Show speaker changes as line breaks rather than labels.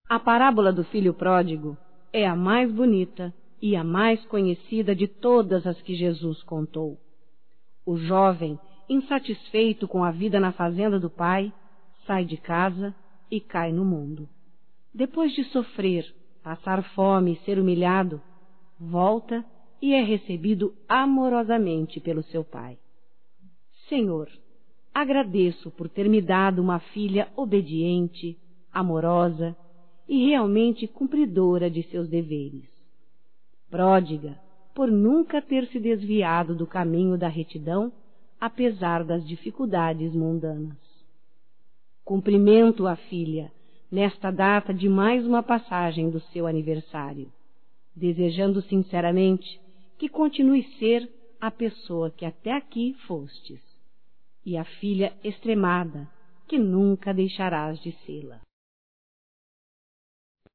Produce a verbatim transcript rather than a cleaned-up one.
A parábola do filho pródigo é a mais bonita e a mais conhecida de todas as que Jesus contou. O jovem, insatisfeito com a vida na fazenda do pai, sai de casa e cai no mundo. Depois de sofrer, passar fome e ser humilhado, volta e é recebido amorosamente pelo seu pai. Senhor, agradeço por ter me dado uma filha obediente, amorosa e realmente cumpridora de seus deveres. Pródiga, por nunca ter se desviado do caminho da retidão, apesar das dificuldades mundanas. Cumprimento a filha nesta data de mais uma passagem do seu aniversário, desejando sinceramente que continue ser a pessoa que até aqui fostes, e a filha extremada que nunca deixarás de sê-la.